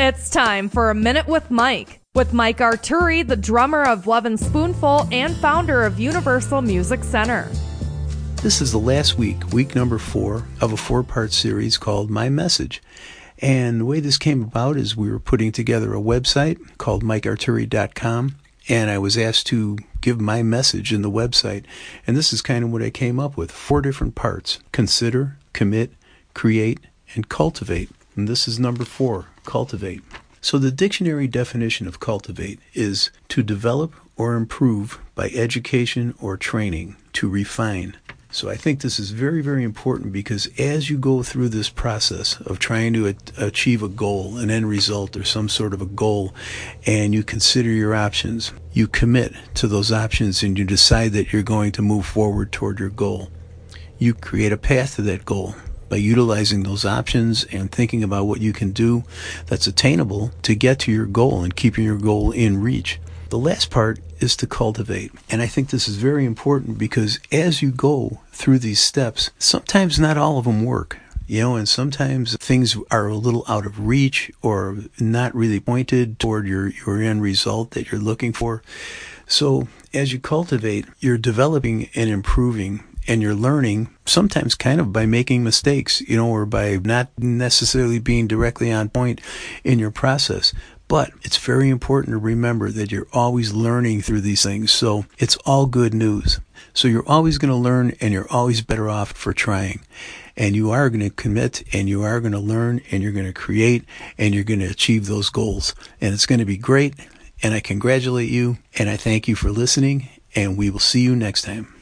It's time for A Minute with Mike Arturi, the drummer of Love and Spoonful and founder of Universal Music Center. This is the last week number 4 of a 4-part series called My Message. And the way this came about is we were putting together a website called MikeArturi.com, and I was asked to give my message in the website. And this is kind of what I came up with, 4 different parts: consider, commit, create, and cultivate. And this is number 4, cultivate. So the dictionary definition of cultivate is to develop or improve by education or training, to refine. So I think this is very, very important, because as you go through this process of trying to achieve a goal, an end result, or some sort of a goal, and you consider your options, you commit to those options and you decide that you're going to move forward toward your goal. You create a path to that goal by utilizing those options and thinking about what you can do that's attainable to get to your goal and keeping your goal in reach. The last part is to cultivate. And I think this is very important, because as you go through these steps, sometimes not all of them work. And sometimes things are a little out of reach or not really pointed toward your end result that you're looking for. So as you cultivate, you're developing and improving, and you're learning, sometimes kind of by making mistakes, or by not necessarily being directly on point in your process. But it's very important to remember that you're always learning through these things. So it's all good news. So you're always going to learn, and you're always better off for trying. And you are going to commit, and you are going to learn, and you're going to create, and you're going to achieve those goals. And it's going to be great. And I congratulate you, and I thank you for listening, and we will see you next time.